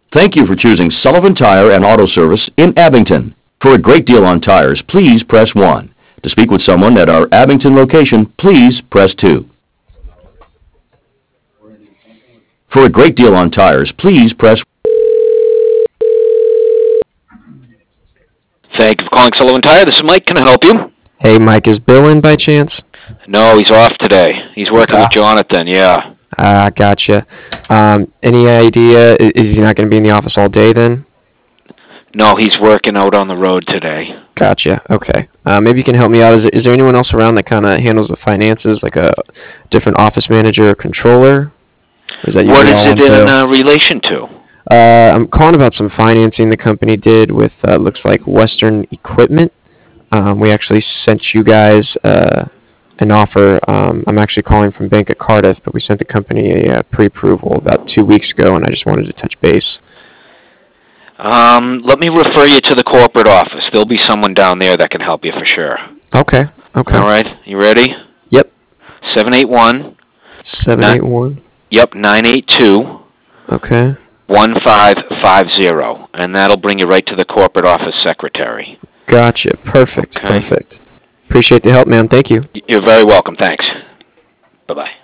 Thank you for choosing Sullivan Tire and Auto Service in Abington. For a great deal on tires, please press 1. To speak with someone at our Abington location, please press 2. For a great deal on tires, please press. Thank you for calling Sullivan Tire. This is Mike. Can I help you? Hey, Mike, is Bill in by chance? No, he's off today. He's working with Jonathan, yeah. Gotcha. Any idea? Is he not going to be in the office all day then? No, he's working out on the road today. Gotcha. Okay. Maybe you can help me out. Is there anyone else around that kind of handles the finances, like a different office manager or controller? Or is that What usually is all it on Bill? in relation to? I'm calling about some financing the company did with looks like Western Equipment. We actually sent you guys an offer. I'm actually calling from Bank of Cardiff, but we sent the company a pre-approval about 2 weeks ago, and I just wanted to touch base. Let me refer you to the corporate office. There'll be someone down there that can help you for sure. Okay. Okay. All right, you ready? Yep. 781. 781. Yep, 982. Okay. 1550, and that'll bring you right to the corporate office secretary. Gotcha. Perfect. Okay. Perfect. Appreciate the help, man. Thank you. You're very welcome. Thanks. Bye-bye.